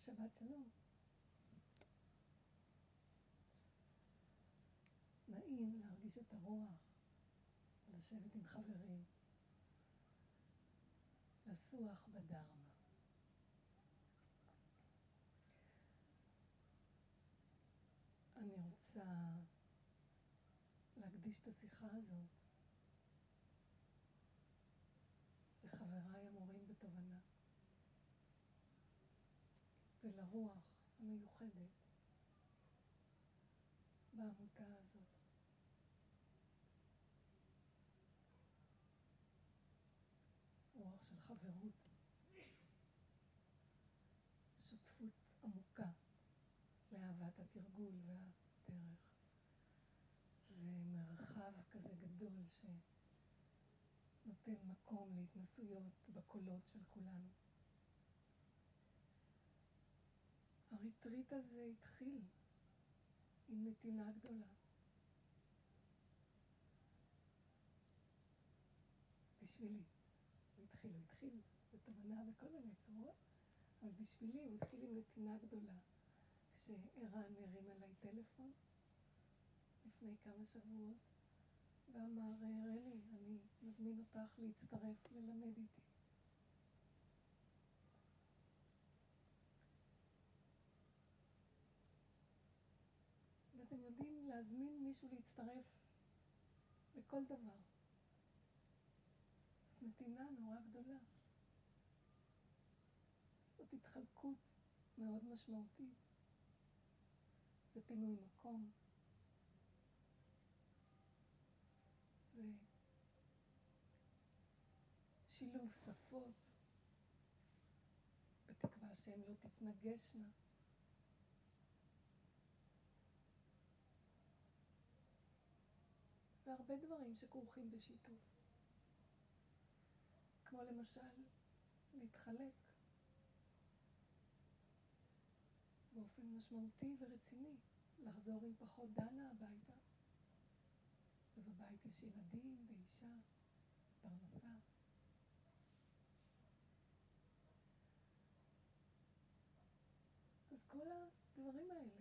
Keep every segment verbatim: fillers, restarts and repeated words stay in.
שבת שלום. נעים להרגיש את הרוח, לשבת עם חברים, לסוח בדרמה. אני רוצה להקדיש את השיחה הזאת לחבריי המורים בתובנה ולרוח המיוחדת בעמותה הזאת. רוח של חברות, שותפות עמוקה לאהבת התרגול והדרך. זה מרחב כזה גדול שנותן מקום להתנסויות בקולות של כולנו. הריטריט הזה התחיל עם נתינה גדולה. בשבילי. הוא התחיל, הוא התחיל בתובנה בכל מיני צורות, אבל בשבילי הוא התחיל עם נתינה גדולה. כשערן הרים עליי טלפון לפני כמה שבועות, ואמר, רלי, אני מזמין אותך להצטרף ללמד איתי. ואתם יודעים להזמין מישהו להצטרף לכל דבר. זאת נתינה נורא גדולה. זאת התחלקות מאוד משמעותית. זה פינוי מקום. זה שילוב שפות. בתקווה שהן לא תתנגשנה. והרבה דברים שכרוכים בשיתוף. כמו למשל, להתחלק באופן משמעותי ורציני, לחזור עם פחות דנה הביתה. ובבית יש ילדים ואישה, פרנסה. אז כל הדברים האלה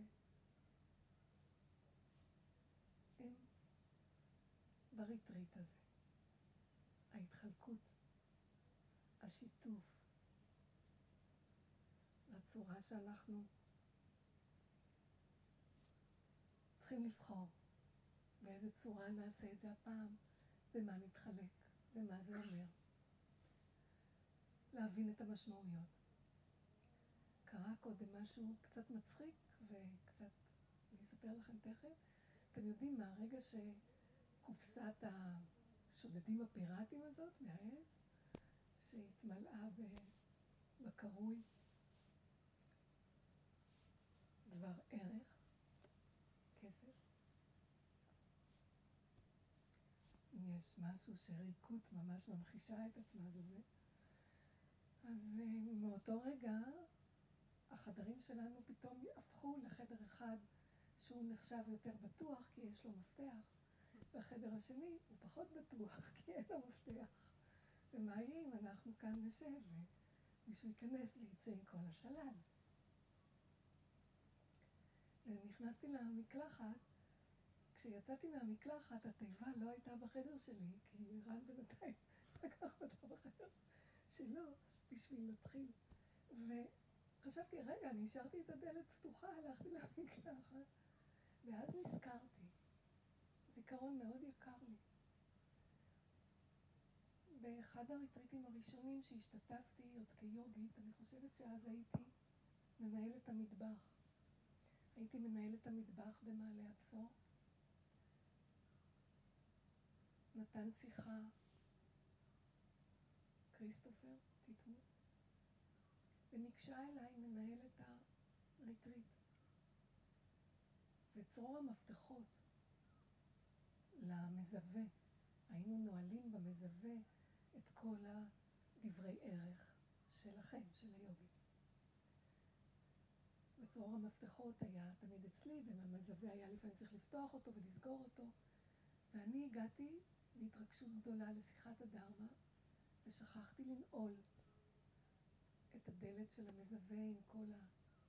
הם בריטריט הזה. ההתחלקות, השיתוף, הצורה שאנחנו צריכים לבחור באיזה צורה נעשה את זה הפעם, ומה נתחלק, ומה זה אומר. להבין את המשמעויות. קרה קודם משהו קצת מצחיק, וקצת, אני אספר לכם תכף. אתם יודעים, מהרגע שקופסת השודדים הפיראטיים הזאת מהעץ, שהתמלאה בקרוי דבר ערך, כסף. אם יש משהו שריקות ממש ממחישה את עצמה זה, אז מאותו רגע החדרים שלנו פתאום הפכו לחדר אחד שהוא נחשב יותר בטוח כי יש לו מפתח, והחדר השני הוא פחות בטוח כי אין לו מפתח. ומה יהיה אם אנחנו כאן נשב ומישהו ייכנס ויצא עם כל השלל? ונכנסתי למקלחת, כשיצאתי מהמקלחת התיבה לא הייתה בחדר שלי, כי רן בינתיים לקח אותה בחדר שלו בשביל להתחיל. וחשבתי, רגע, אני השארתי את הדלת פתוחה, הלכתי למקלחת, ואז נזכרתי, זיכרון מאוד יקר לי. באחד הריטריטים הראשונים שהשתתפתי עוד כיוגית, אני חושבת שאז הייתי מנהלת המטבח. הייתי מנהלת המטבח במעלה הבשור. נתן שיחה כריסטופר טיטמוס, וניגשה אליי מנהלת הריטריט. וצרור המפתחות למזווה, היינו נועלים במזווה את כל הדברי ערך שלכם, של היוגי. וצרור המפתחות היה תמיד אצלי, ובמזווה היה לפעמים צריך לפתוח אותו ולסגור אותו. ואני הגעתי בהתרגשות גדולה לשיחת הדרמה, ושכחתי לנעול את הדלת של המזווה עם כל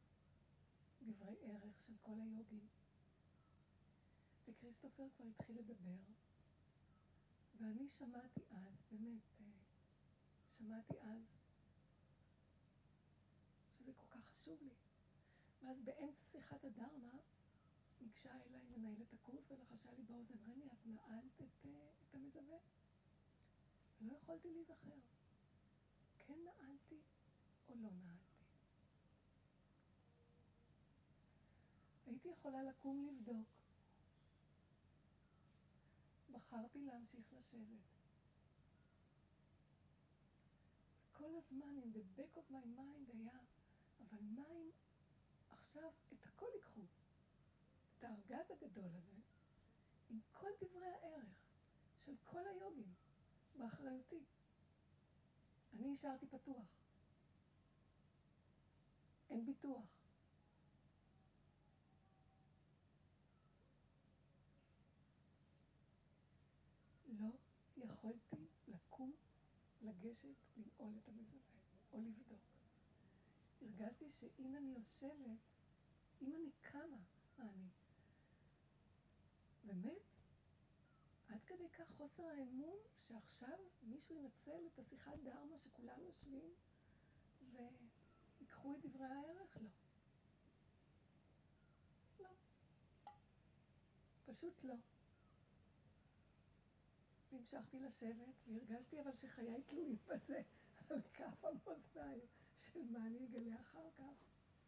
הערך של כל היוגים. וכריסטופר כבר התחיל לדבר, ואני שמעתי אז, באמת, שמעתי אז, שזה כל כך חשוב לי. ואז באמצע שיחת הדרמה, ניגשה אליי מנהלת הקורס ולחשה לי באוזן, רני, את נעלת את, את המזווה? לא יכולתי להיזכר. כן נעלתי או לא נעלתי. הייתי יכולה לקום לבדוק. בחרתי להמשיך לשבת. כל הזמן, in the back of my mind היה, אבל מה אם עכשיו את הכל ייקחו? את הארגז הגדול הזה, עם כל דברי הערך של כל היוגים, באחריותי. אני השארתי פתוח. אין ביטוח. לא יכולתי לקום, לגשת, לנעול את המזווה, או לבדוק. הרגשתי שאם אני יושבת, אם אני קמה, אני באמת, עד כדי כך חוסר האמון שעכשיו מישהו ינצל את השיחת דרמה שכולם יושבים ויקחו את דברי הערך? לא. לא. פשוט לא. והמשכתי לשבת והרגשתי אבל שחיי תלויים בזה על כף המאזניים של מה אני אגלה אחר כך.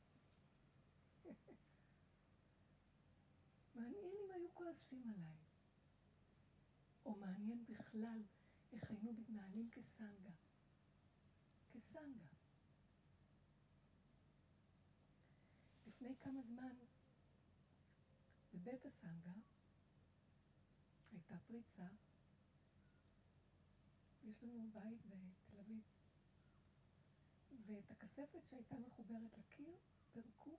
מעניין אם היו כועסים עליי. או מעניין בכלל איך היינו מתנהלים כסנגה. כסנגה. לפני כמה זמן בבית הסנגה הייתה פריצה. יש לנו בית בתל אביב. ואת הכספת שהייתה מחוברת לקיר פרקו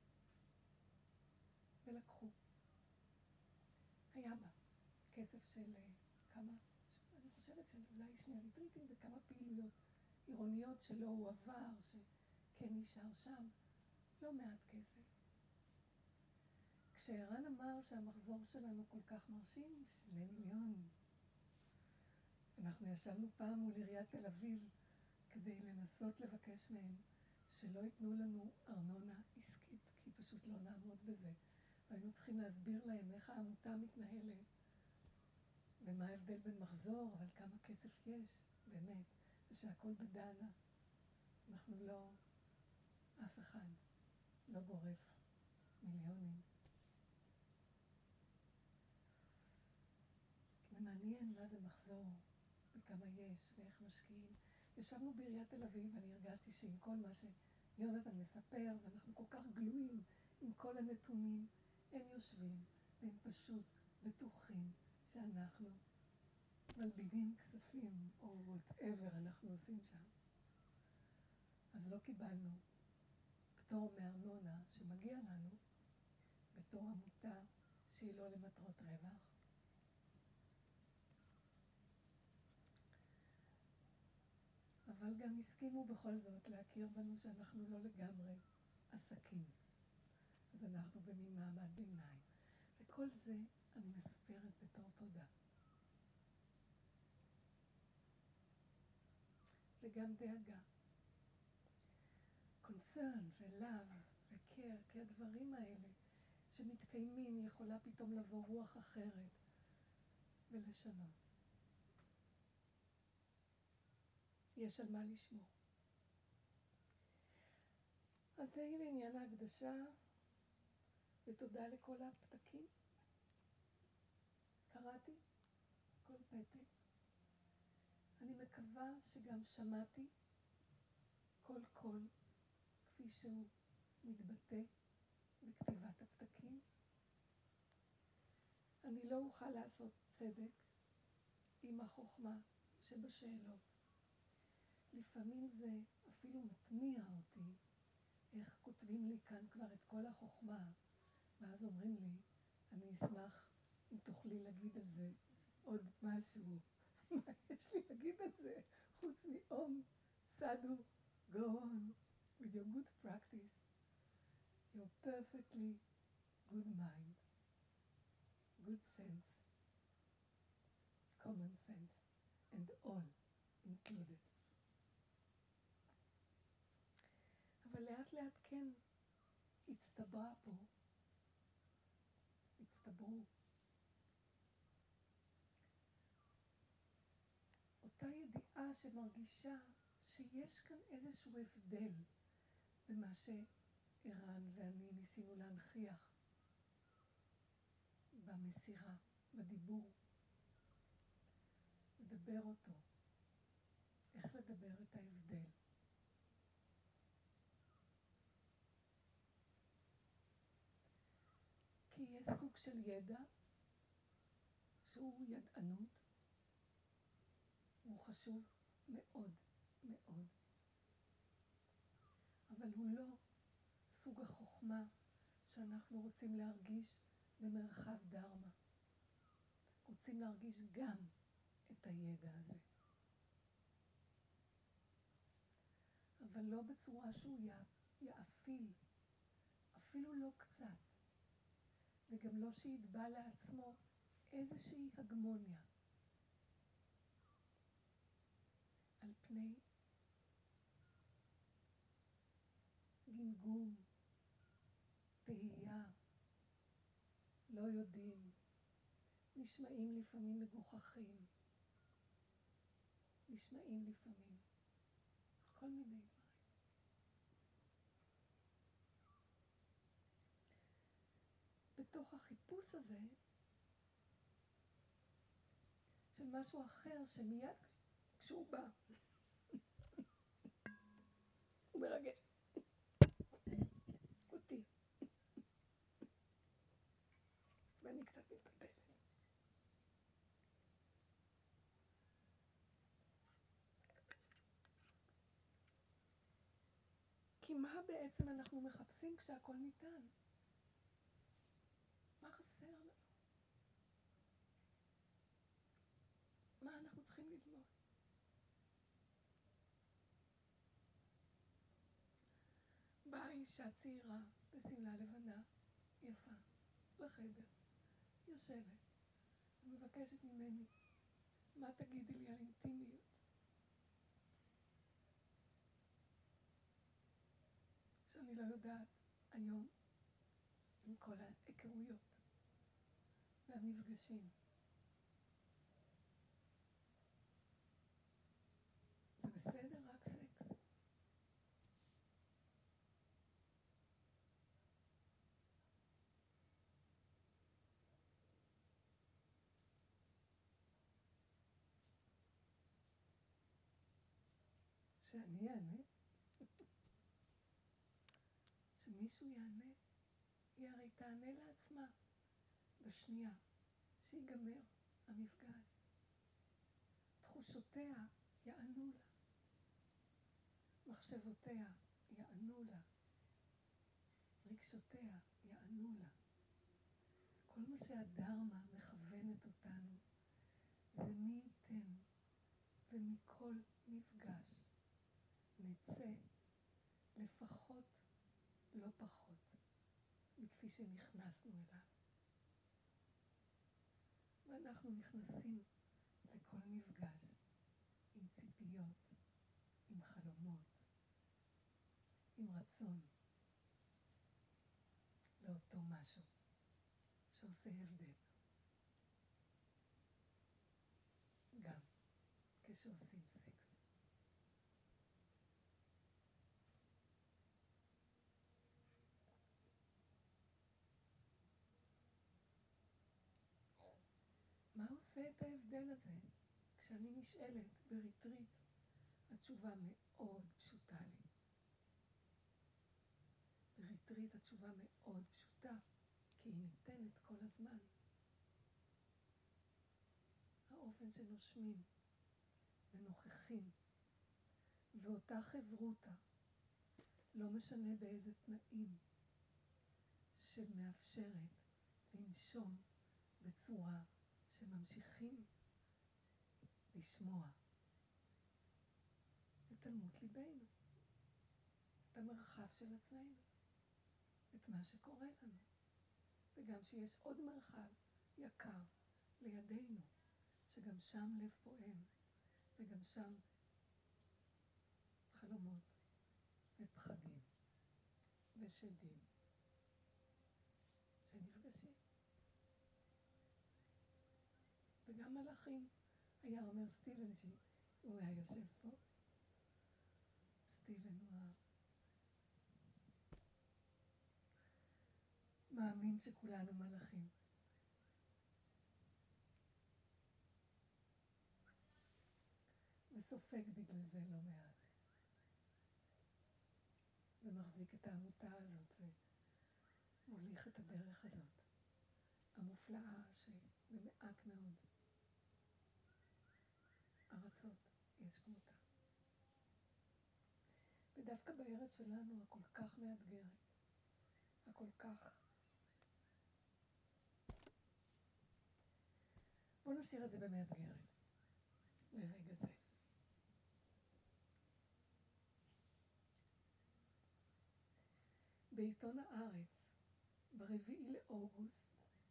ולקחו. היה בה כסף של כמה, אני חושבת של אולי שני ריטריטים וכמה פעילויות עירוניות שלא הוא עבר, שכן נשאר שם, לא מעט כסף. כשערן אמר שהמחזור שלנו כל כך מרשים, שני מיליון. אנחנו ישבנו פעם מול עיריית תל אביב כדי לנסות לבקש מהם שלא ייתנו לנו ארנונה עסקית, כי פשוט לא נעמוד בזה. והיינו צריכים להסביר להם איך העמותה מתנהלת, ומה ההבדל בין מחזור, אבל כמה כסף יש, באמת, ושהכל בדנה. אנחנו לא, אף אחד לא גורף מיליונים. ומעניין מה זה מחזור, וכמה יש, ואיך משקיעים. ישבנו בעיריית תל אביב, ואני הרגשתי שעם כל מה שיונתן מספר, ואנחנו כל כך גלויים עם כל הנתונים, הם יושבים, והם פשוט בטוחים שאנחנו מלבינים כספים, או whatever אנחנו עושים שם. אז לא קיבלנו פטור מארנונה שמגיע לנו בתור עמותה שהיא לא למטרות רווח. אבל גם הסכימו בכל זאת להכיר בנו שאנחנו לא לגמרי עסקים. אז אנחנו במין מעמד ביניים. וכל זה אני מספרת בתור תודה. וגם דאגה. קונצרן ולאו וקר, כי הדברים האלה שמתקיימים יכולה פתאום לבוא רוח אחרת ולשנות. יש על מה לשמור. אז זה בעניין ההקדשה, ותודה לכל הפתקים. קראתי כל פתק. אני מקווה שגם שמעתי כל קול כפי שהוא מתבטא בכתיבת הפתקים. אני לא אוכל לעשות צדק עם החוכמה שבשאלות. לפעמים זה אפילו מטמיע אותי, איך כותבים לי כאן כבר את כל החוכמה, ואז אומרים לי, אני אשמח אם תוכלי להגיד על זה עוד משהו. מה יש לי להגיד על זה? חוץ מאום, סדו, go on with your good practice. You're perfectly good mind, good sense, common sense, and all included. אבל לאט לאט כן הצטברה פה, הצטברו. אותה ידיעה שמרגישה שיש כאן איזשהו הבדל במה שערן ואני ניסינו להנכיח במסירה, בדיבור, לדבר אותו, איך לדבר את ההבדל. כי יש סוג של ידע שהוא ידענות, הוא חשוב מאוד מאוד, אבל הוא לא סוג החוכמה שאנחנו רוצים להרגיש במרחב דרמה. רוצים להרגיש גם את הידע הזה, אבל לא בצורה שהוא יאפיל, אפילו לא קצת, וגם לא שיתבע לעצמו איזושהי הגמוניה על פני גינגום, תהייה, לא יודעים, נשמעים לפעמים מגוחכים, נשמעים לפעמים כל מיני דברים. בתוך החיפוש הזה של משהו אחר שמיד כשהוא בא הוא מרגש אותי ואני קצת מתבלבלת. כי מה בעצם אנחנו מחפשים כשהכל ניתן? מה חסר לנו? מה אנחנו צריכים ללמוד? באה אישה צעירה בשמלה לבנה, יפה, לחדר, יושבת, ומבקשת ממני, מה תגידי לי על אינטימיות? שאני לא יודעת היום עם כל ההיכרויות והמפגשים. זה בסדר רק סקס? שאני אענה? שמישהו יענה? היא הרי תענה לעצמה בשנייה שיגמר המפגש. תחושותיה יענו לה, מחשבותיה יענו לה, רגשותיה יענו לה. כל מה שהדרמה מכוונת אותנו זה מי ייתן ומכל מפגש נצא לפחות לא פחות מכפי שנכנסנו אליו. ואנחנו נכנסים לכל מפגש עם ציפיות, עם חלומות, עם רצון לאותו משהו שעושה הבדל. גם כשעושים סקס. מה עושה את ההבדל הזה? כשאני נשאלת בריטריט, התשובה מאוד פשוטה לי. בריטריט התשובה מאוד פשוטה, כי היא ניתנת כל הזמן. האופן שנושמים ונוכחים, ואותה חברותה, לא משנה באיזה תנאים, שמאפשרת לנשום בצורה שממשיכים לשמוע את תלמות ליבנו, את המרחב של עצמנו, את מה שקורה לנו. שיש עוד מרחב יקר לידינו, שגם שם לב פועם, וגם שם חלומות ופחדים ושדים שנפגשים. וגם מלאכים, היה אומר סטיבן, שהוא היה יושב פה, סטיבן הוא מאמין שכולנו מלאכים. וסופג בגלל זה לא מעט. ומחזיק את העמותה הזאת ומוליך את הדרך הזאת, המופלאה שבמעט מאוד ארצות יש כמותה. ודווקא בארץ שלנו הכל כך מאתגרת, הכל כך... בואו נשאיר את זה במאתגרת, לרגע זה. בעיתון הארץ, ברביעי לאוגוסט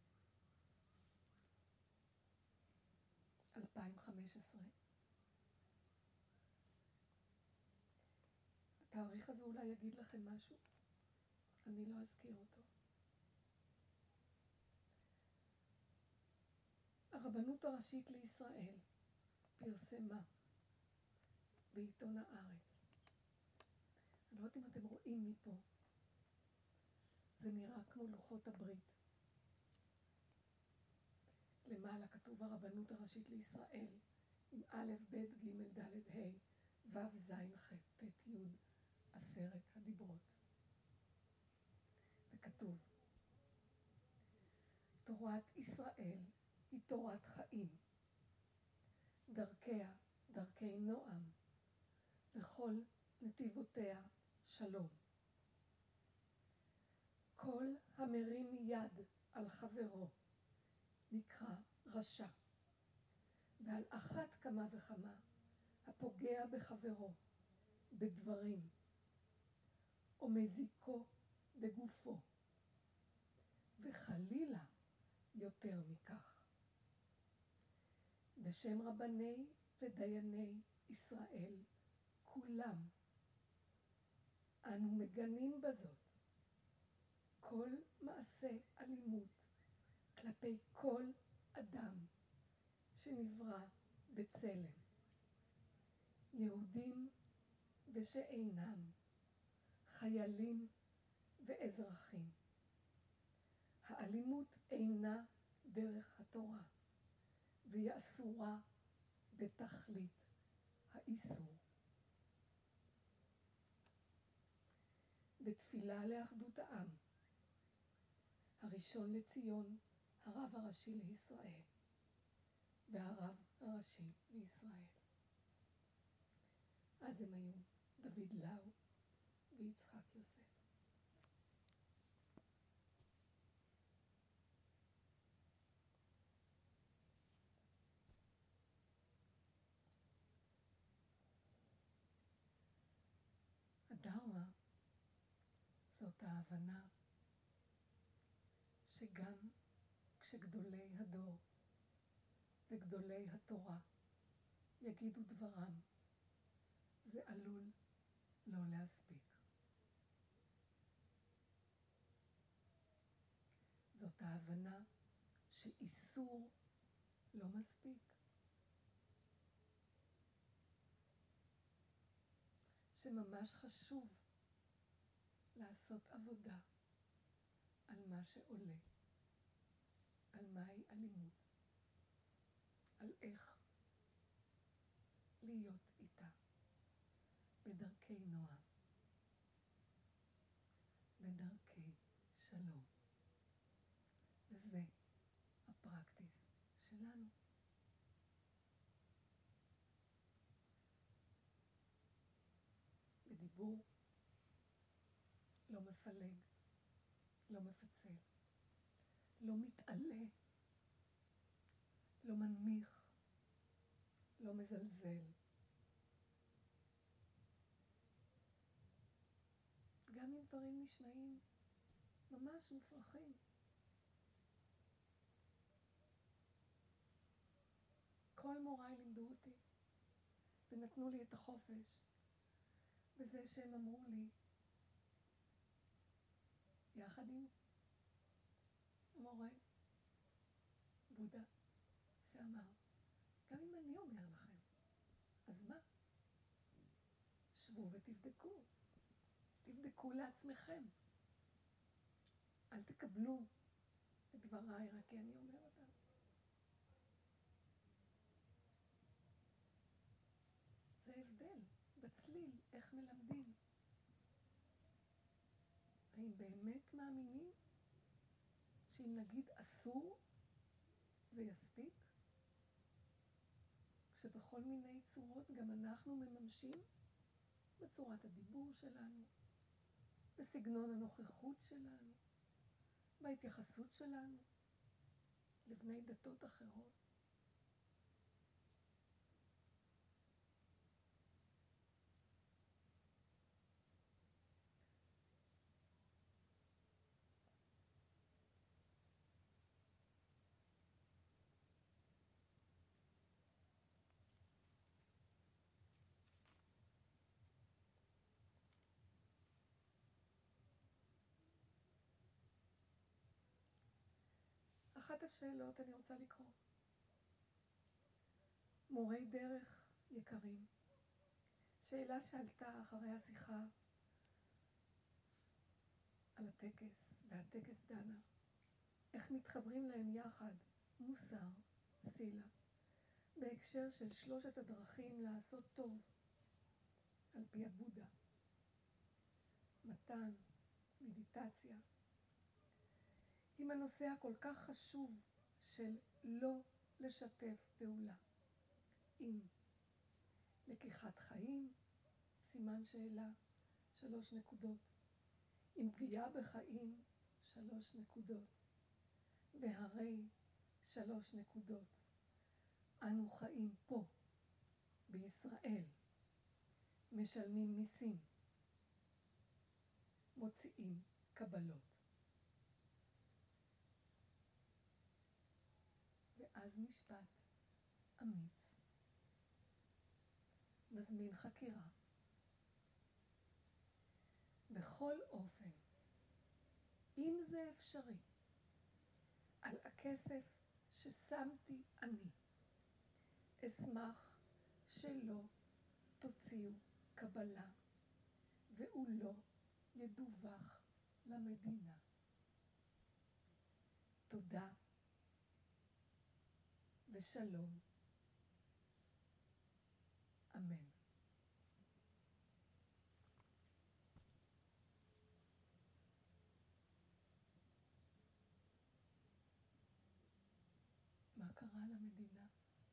אלפיים וחמש עשרה, התאריך הזה אולי יגיד לכם משהו, אני לא אזכיר אותו. הרבנות הראשית לישראל פרסמה בעיתון הארץ. אני לא יודעת אם אתם רואים מפה, זה נראה כמו לוחות הברית. למעלה כתוב הרבנות הראשית לישראל, עם א', ב', ג', ד', ה', ו', ז', ח', ט', י', עשרת הדיברות. וכתוב, תורת ישראל היא תורת חיים, דרכיה דרכי נועם, וכל נתיבותיה שלום. כל המרים יד על חברו נקרא רשע, ועל אחת כמה וכמה הפוגע בחברו בדברים, או מזיקו בגופו, וחלילה יותר מכך. בשם רבני ודייני ישראל כולם, אנו מגנים בזאת כל מעשה אלימות כלפי כל אדם שנברא בצלם, יהודים ושאינם, חיילים ואזרחים. האלימות אינה דרך התורה, והיא אסורה בתכלית האיסור. בתפילה לאחדות העם, הראשון לציון, הרב הראשי לישראל, והרב הראשי לישראל. אז הם היו דוד לאו ויצחק יוסף. הדרמה זאת ההבנה שגם כשגדולי הדור וגדולי התורה יגידו דברם, זה עלול לא להספיק. זאת ההבנה שאיסור לא מספיק. שממש חשוב לעשות עבודה על מה שעולה, על מהי אלימות, על איך להיות איתה, בדרכי נועם, בדרכי שלום. וזה הפרקטיס שלנו. בדיבור לא מפלג, לא מפצל, לא מתעלה, לא מנמיך, לא מזלזל. גם אם דברים נשמעים ממש מופרכים, כל מוריי לימדו אותי, ונתנו לי את החופש, בזה שהם אמרו לי, יחד עם המורה, בודה, שאמר, גם אם אני אומר לכם, אז מה? שבו ותבדקו, תבדקו לעצמכם. אל תקבלו את דבריי, רק כי אני אומר אותם. זה הבדל בצליל, איך מלמדים. האם באמת מאמינים שאם נגיד אסור, זה יספיק? כשבכל מיני צורות גם אנחנו מממשים בצורת הדיבור שלנו, בסגנון הנוכחות שלנו, בהתייחסות שלנו לבני דתות אחרות. אחת השאלות אני רוצה לקרוא. מורי דרך יקרים, שאלה שעלתה אחרי השיחה על הטקס, והטקס דנה, איך מתחברים להם יחד מוסר, סילה, בהקשר של שלושת הדרכים לעשות טוב, על פי הבודה, מתן, מדיטציה, עם הנושא הכל כך חשוב של לא לשתף פעולה, עם לקיחת חיים, סימן שאלה, שלוש נקודות, עם פגיעה בחיים, שלוש נקודות, והרי שלוש נקודות. אנו חיים פה, בישראל, משלמים מיסים, מוציאים קבלות. ואז משפט אמיץ, מזמין חקירה. בכל אופן, אם זה אפשרי, על הכסף ששמתי אני, אשמח שלא תוציאו קבלה, והוא לא ידווח למדינה. תודה ושלום. אמן. מה קרה למדינה?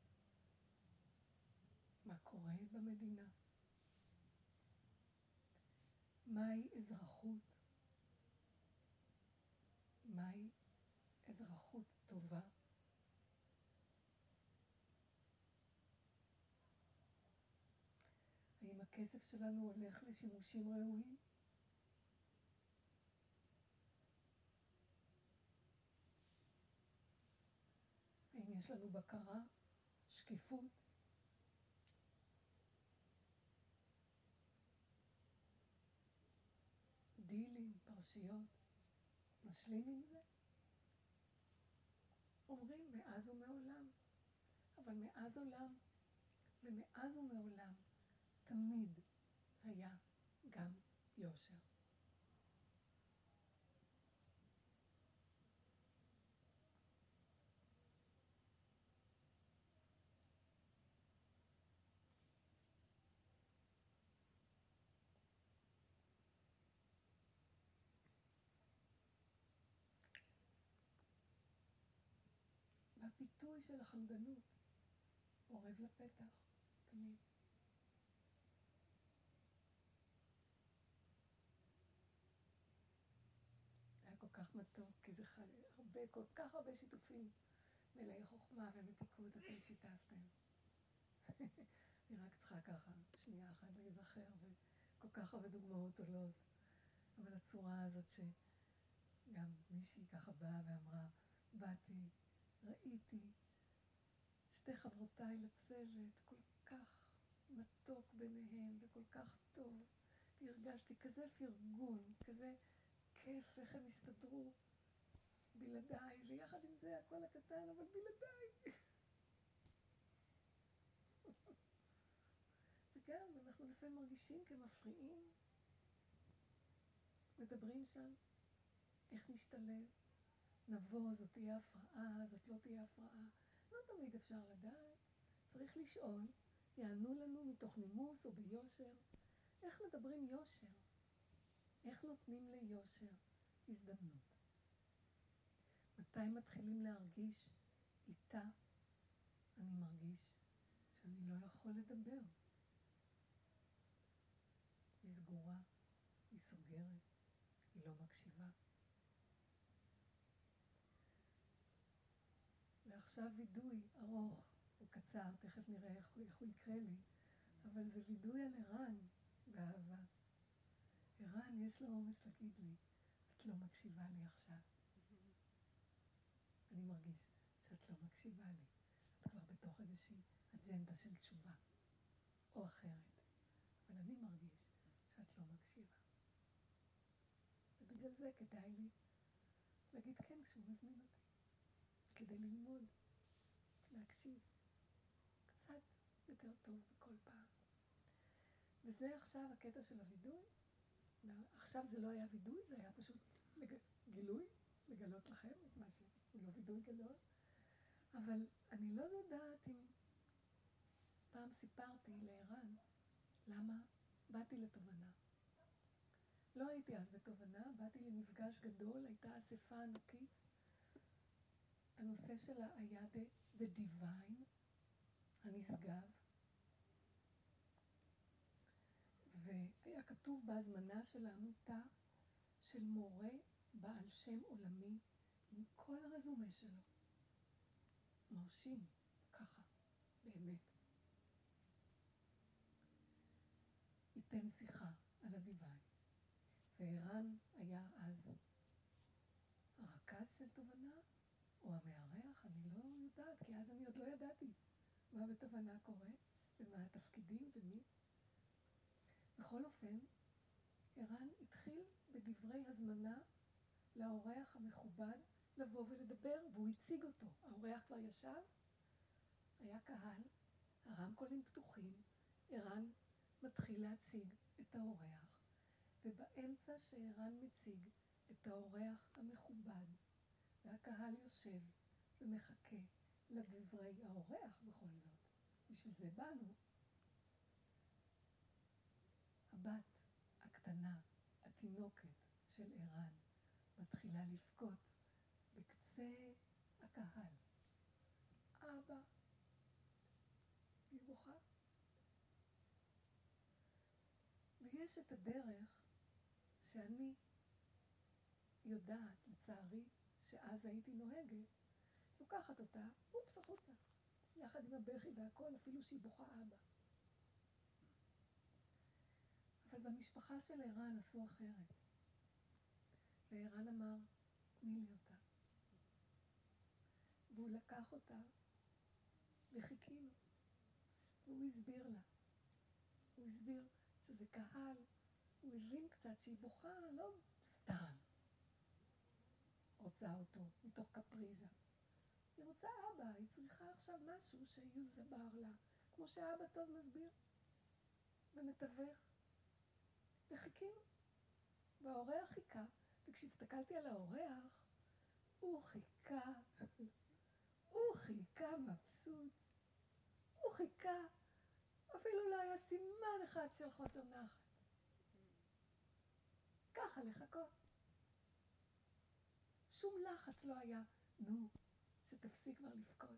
מה קורה במדינה? מהי אזרחות? מהי אזרחות טובה? האם הכסף שלנו הולך לשימושים ראויים? האם יש לנו בקרה, שקיפות? דילים, פרשיות, משלים עם זה? אומרים מאז ומעולם, אבל מאז עולם, ומאז ומעולם, תמיד היה גם יושר. והפיתוי של החמדנות עורב לפתח, תמיד. היה כל כך מתוק, כי זה חל... הרבה, כל כך הרבה שיתופים מלאי חוכמה ומתיקות אתם שיתפתם. אני רק צריכה ככה, שנייה אחת להיזכר, וכל כך הרבה דוגמאות עולות. אבל הצורה הזאת שגם מישהי ככה באה ואמרה, באתי, ראיתי, שתי חברותיי לצוות, כל כך מתוק ביניהם וכל כך טוב. והרגשתי כזה פרגון, כזה כיף, איך הם הסתדרו בלעדיי, ויחד עם זה הכל הקטן, אבל בלעדיי. וגם אנחנו לפעמים מרגישים כמפריעים, מדברים שם, איך נשתלב, נבוא, זאת תהיה הפרעה, זאת לא תהיה הפרעה. לא תמיד אפשר לדעת, צריך לשאול, יענו לנו מתוך נימוס או ביושר, איך מדברים יושר? איך נותנים ליושר הזדמנות? מתי מתחילים להרגיש איתה? אני מרגיש שאני לא יכול לדבר. היא סגורה, היא סוגרת, היא לא מקשיבה. ועכשיו וידוי ארוך וקצר, תכף נראה איך הוא, איך הוא יקרה לי, אבל זה וידוי על ערן באהבה. ערן יש לו אומץ להגיד לי, את לא מקשיבה לי עכשיו. אני מרגיש שאת לא מקשיבה לי. את כבר בתוך איזושהי אג'נדה של תשובה, או אחרת. אבל אני מרגיש שאת לא מקשיבה. ובגלל זה כדאי לי להגיד כן כשהוא מזמין אותי. כדי ללמוד, להקשיב. קצת יותר טוב בכל פעם. וזה עכשיו הקטע של הוידוי. עכשיו זה לא היה וידוי, זה היה פשוט לג... גילוי, לגלות לכם את מה שהוא לא וידוי גדול. אבל אני לא יודעת אם פעם סיפרתי לערן למה באתי לתובנה. לא הייתי אז בתובנה, באתי למפגש גדול, הייתה אספה ענקית. הנושא שלה היה The Divine, הנשגב. והיה כתוב בהזמנה של העמותה של מורה בעל שם עולמי עם כל הרזומה שלו. מרשים, ככה, באמת. ייתן שיחה על הדיוויין. וערן היה אז הרכז של תובנה, או המארח, אני לא יודעת, כי אז אני עוד לא ידעתי מה בתובנה קורה, ומה התפקידים ומי. בכל אופן, ערן התחיל בדברי הזמנה לאורח המכובד לבוא ולדבר, והוא הציג אותו. האורח כבר ישב, היה קהל, הרמקולים פתוחים, ערן מתחיל להציג את האורח, ובאמצע שערן מציג את האורח המכובד, והקהל יושב ומחכה לדברי האורח בכל זאת. בשביל זה באנו. הבת הקטנה, התינוקת של ערן, מתחילה לבכות בקצה הקהל. אבא, היא בוכה. ויש את הדרך שאני יודעת, לצערי, שאז הייתי נוהגת, לוקחת אותה, אופס החוצה, יחד עם הבכי והכל, אפילו שהיא בוכה אבא. אבל במשפחה של ערן עשו אחרת. וערן אמר, תני לי אותה. והוא לקח אותה וחיכינו. והוא הסביר לה. הוא הסביר שזה קהל, הוא הבין קצת שהיא בוכה, לא סתם. רוצה אותו מתוך קפריזה. היא רוצה אבא, היא צריכה עכשיו משהו שיוסבר לה, כמו שאבא טוב מסביר. ומתווך. וחיכינו. והאורח חיכה, וכשהסתכלתי על האורח, הוא חיכה, הוא חיכה מבסוט, הוא חיכה, אפילו לא היה סימן אחד של חוסר נחת. ככה לחכות. שום לחץ לא היה, נו, שתפסיק כבר לבכות.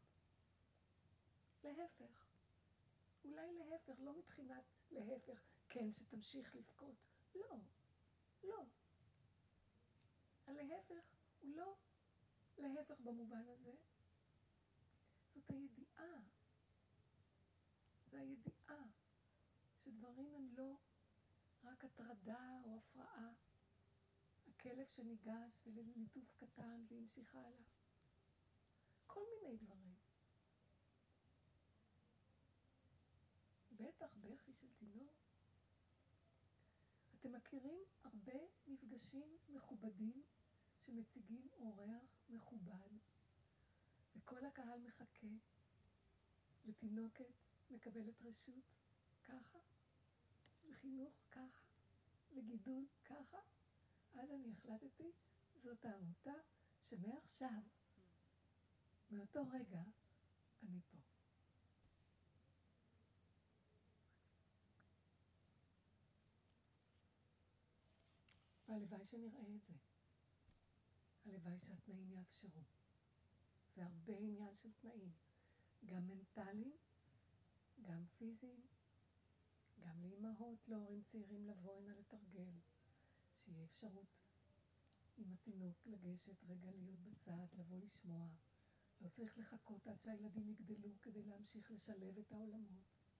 להפך. אולי להפך, לא מבחינת להפך, כן, שתמשיך לבכות. לא, לא. הלהפך הוא לא להפך במובן הזה. זאת הידיעה. זה הידיעה שדברים הם לא רק הטרדה או הפרעה. הכלב שניגש ולליטוף קטן והמשיכה עליו. כל מיני דברים. בטח בכי של תינוק. אתם מכירים הרבה מפגשים מכובדים שמציגים אורח מכובד, וכל הקהל מחכה, ותינוקת מקבלת רשות ככה, לחינוך ככה, לגידול ככה. אז אני החלטתי, זאת העמותה שמעכשיו, מאותו רגע, אני פה. והלוואי שנראה את זה. הלוואי שהתנאים יאפשרו. זה הרבה עניין של תנאים. גם מנטליים, גם פיזיים, גם לאמהות, להורים צעירים לבוא הנה לתרגל. שיהיה אפשרות עם התינוק לגשת רגע להיות בצד, לבוא לשמוע. לא צריך לחכות עד שהילדים יגדלו כדי להמשיך לשלב את העולמות.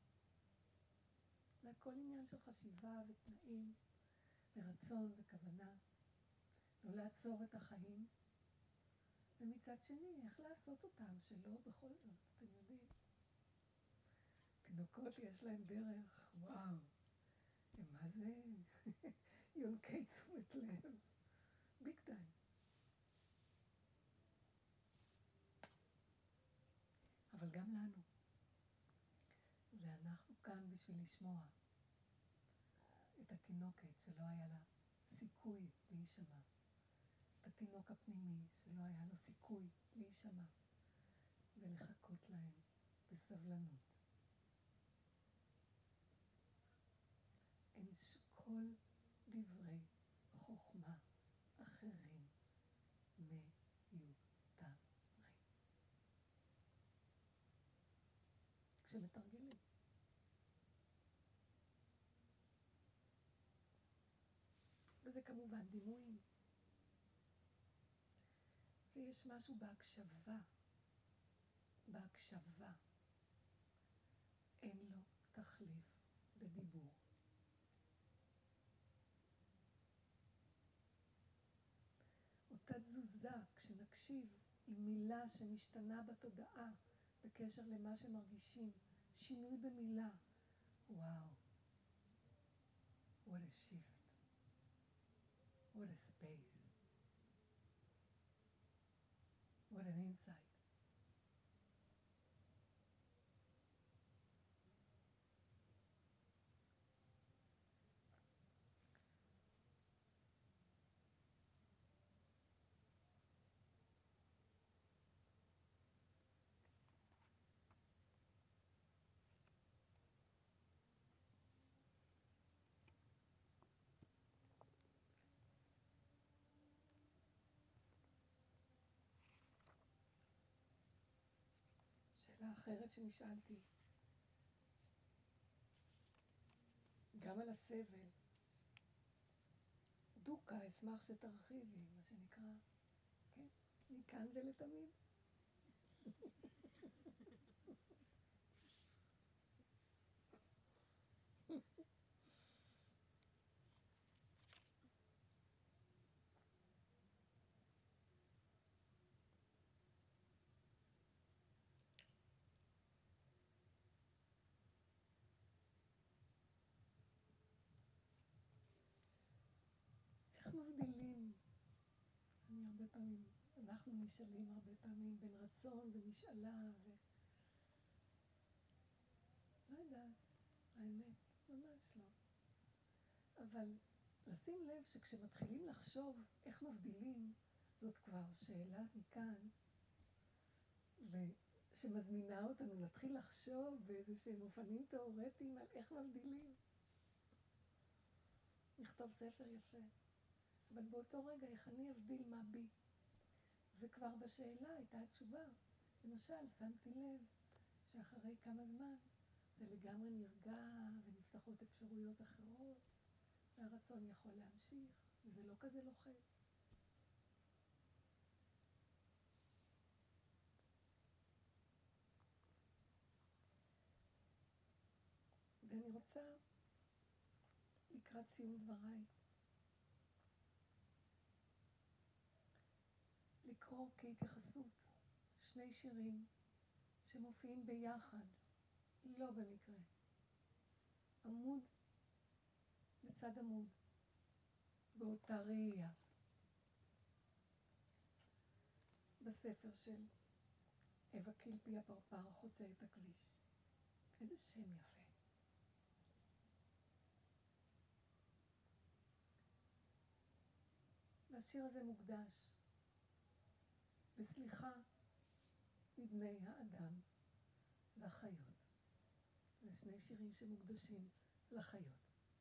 זה הכל עניין של חשיבה ותנאים. ורצון וכוונה, לא לעצור את החיים, ומצד שני, איך לעשות אותם, שלא בכל זאת, אתם יודעים. תינוקות יש להם דרך, וואו, הם מה זה? יונקי תשומת לב, ביג טיים. אבל גם לנו, ואנחנו כאן בשביל לשמוע. את התינוקת שלא היה לה סיכוי להישמע. את התינוק הפנימי שלא היה לו סיכוי להישמע. ולחכות להם בסבלנות. אין כל דברי חוכמה אחרים מיותרים. כשמתרגלים. וזה כמובן דימויים. ויש משהו בהקשבה. בהקשבה. אין לו תחליף בדיבור. אותה תזוזה, כשנקשיב, עם מילה שמשתנה בתודעה, בקשר למה שמרגישים, שינוי במילה. וואו. What a shift. What a space. What an insight. שאלה אחרת שנשאלתי, גם על הסבל, דוקה, אשמח שתרחיבי, מה שנקרא, כן, מכאן ולתמיד. איך מבדילים? אני הרבה פעמים, אנחנו נשאלים הרבה פעמים בין רצון ומשאלה ו... לא יודעת, האמת, ממש לא. אבל לשים לב שכשמתחילים לחשוב איך מבדילים, זאת כבר שאלה מכאן, ושמזמינה אותנו להתחיל לחשוב באיזה שהם אופנים תיאורטיים על איך מבדילים. נכתוב ספר יפה. אבל באותו רגע, איך אני אבדיל מה בי? וכבר בשאלה הייתה התשובה. למשל, שמתי לב שאחרי כמה זמן זה לגמרי נרגע ונפתחות אפשרויות אחרות, והרצון יכול להמשיך, וזה לא כזה לוחץ. ואני רוצה, לקראת סיום דבריי, לקרוא כהתייחסות שני שירים שמופיעים ביחד, לא במקרה, עמוד לצד עמוד, באותה ראייה. בספר של אווה קילפי הפרפר חוצה את הכביש. איזה שם יפה. והשיר הזה מוקדש בסליחה מבני האדם לחיות. זה שני שירים שמוקדשים לחיות.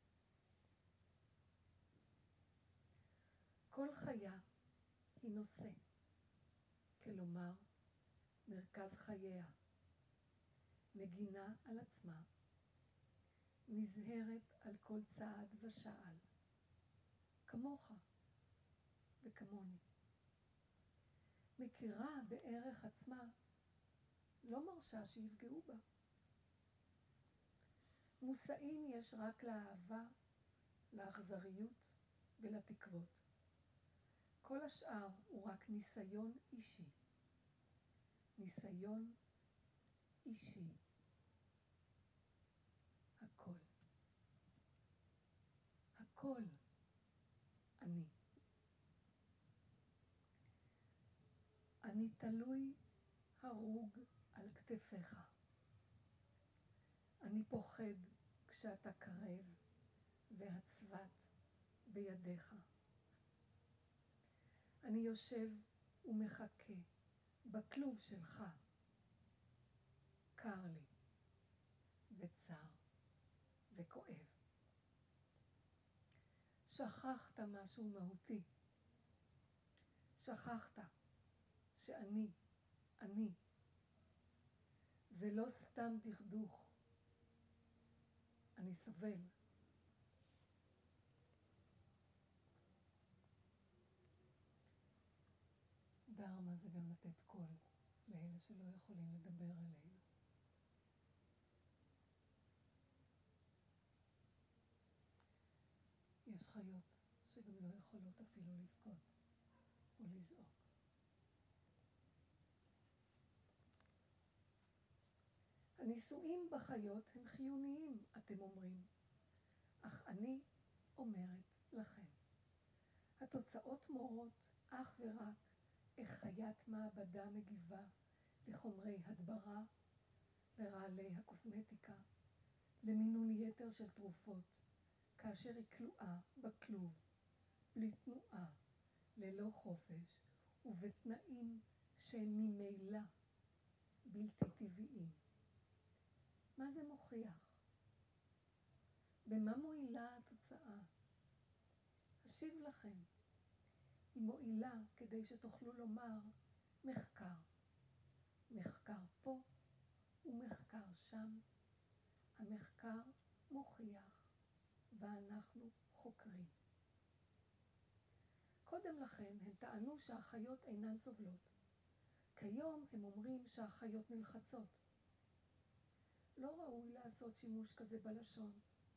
כל חיה היא נושא, כלומר מרכז חייה, מגינה על עצמה, נזהרת על כל צעד ושעל, כמוך וכמוני. מכירה בערך עצמה, לא מרשה שיפגעו בה. מושאים יש רק לאהבה, לאכזריות ולתקוות. כל השאר הוא רק ניסיון אישי. ניסיון אישי. הכל. הכל אני. אני תלוי הרוג על כתפיך. אני פוחד כשאתה קרב והצוות בידיך. אני יושב ומחכה בכלוב שלך. קר לי וצר וכואב. שכחת משהו מהותי. שכחת שאני, אני. זה לא סתם דכדוך. אני סובל. דרמה זה גם לתת קול לאלה שלא יכולים לדבר עלינו. יש חיות שגם לא יכולות אפילו לבכות או לזעוק. הניסויים בחיות הם חיוניים, אתם אומרים. אך אני אומרת לכם, התוצאות מורות אך ורק איך חיית מעבדה מגיבה לחומרי הדברה, לרעלי הקוסמטיקה, למינון יתר של תרופות, כאשר היא כלואה בכלוב, בלי תנועה, ללא חופש, ובתנאים שהם ממילא בלתי טבעיים. מה זה מוכיח? במה מועילה התוצאה? אשיב לכם, היא מועילה כדי שתוכלו לומר מחקר. מחקר פה ומחקר שם. המחקר מוכיח ואנחנו חוקרים. קודם לכן הם טענו שהחיות אינן סובלות. כיום הם אומרים שהחיות נלחצות. לא ראוי לעשות שימוש כזה בלשון.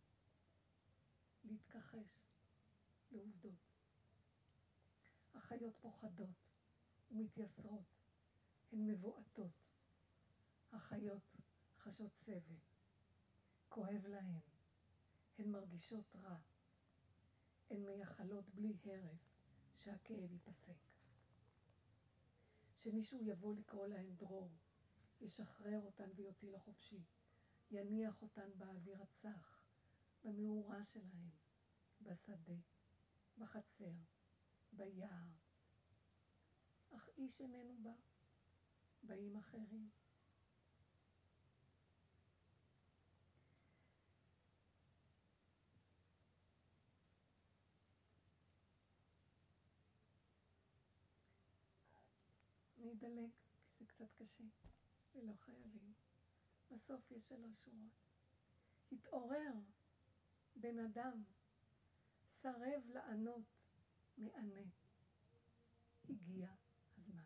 להתכחש לעובדות. החיות פוחדות ומתייסרות. הן מבועטות. החיות חשות סבל. כואב להן. הן מרגישות רע. הן מייחלות בלי הרף שהכאב ייפסק. שמישהו יבוא לקרוא להן דרור, ישחרר אותן ויוציא לחופשי, יניח אותן באוויר הצח, במאורה שלהם, בשדה, בחצר, ביער. אך איש איננו בא, באים אחרים. אני אדלג, כי זה קצת קשה, ולא חייבים. בסוף יש שלוש שורות. התעורר, בן אדם, סרב לענות, מענה. הגיע הזמן.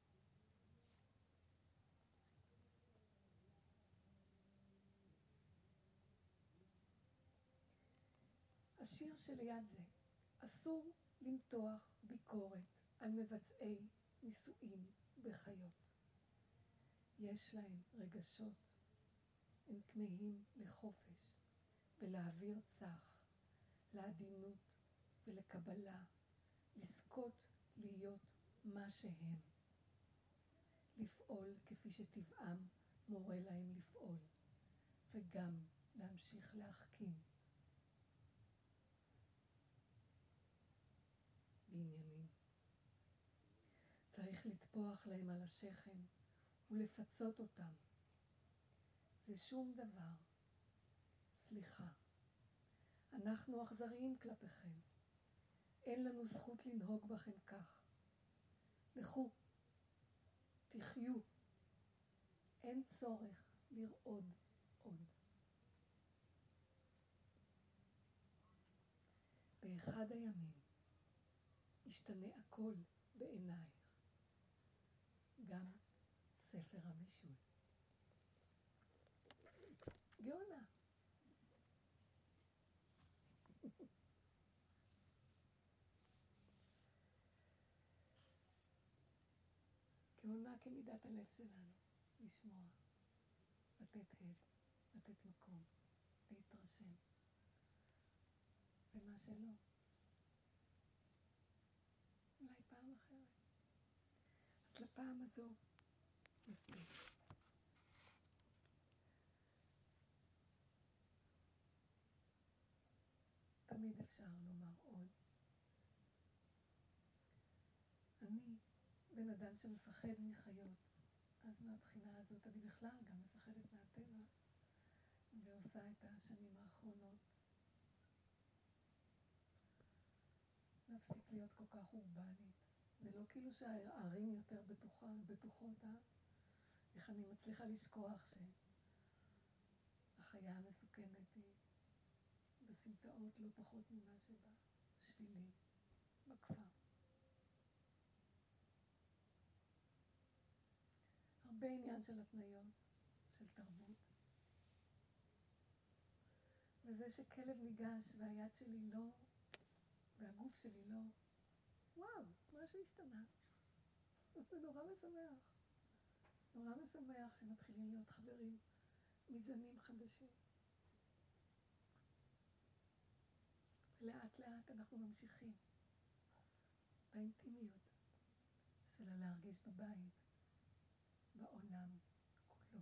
השיר שליד זה, אסור למתוח ביקורת על מבצעי ניסויים בחיות. יש להם רגשות, הם כמהים לחופש, ולהעביר צח, לעדינות ולקבלה, לזכות להיות מה שהם. לפעול כפי שטבעם מורה להם לפעול, וגם להמשיך להחכים בעניינים. צריך לטפוח להם על השכם ולפצות אותם. זה שום דבר. סליחה, אנחנו אכזריים כלפיכם. אין לנו זכות לנהוג בכם כך. לכו, תחיו. אין צורך לרעוד עוד. באחד הימים ישתנה הכל בעינייך, גם ספר הבישול. גאונה. גאונה כמידת הלב שלנו, לשמוע, לתת הד, לתת מקום, להתרשם. ומה שלא, אולי פעם אחרת. אז לפעם הזו, מספיק. תמיד אפשר לומר עוד. אני בן אדם שמפחד מחיות, אז מהבחינה הזאת אני בכלל גם מפחדת מהטבע, ועושה את השנים האחרונות להפסיק להיות כל כך אורבנית. ולא כאילו שהערים יותר בטוחה, בטוחות, אה? איך אני מצליחה לשכוח שהחיה המסוכנת היא בסמטאות לא פחות ממה שבשבילי, בכפר. הרבה עניין של התניות, של תרבות. וזה שכלב ניגש והיד שלי לא, והגוף שלי לא, וואו, משהו השתנה. זה נורא משמח. נורא משמח שמתחילים להיות חברים מזנים חדשים. לאט לאט אנחנו ממשיכים באינטימיות של להרגיש בבית, בעולם כולו.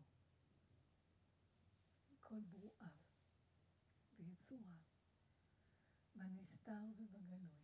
כל ברואיו ויצוריו, בנסתר ובגלוי.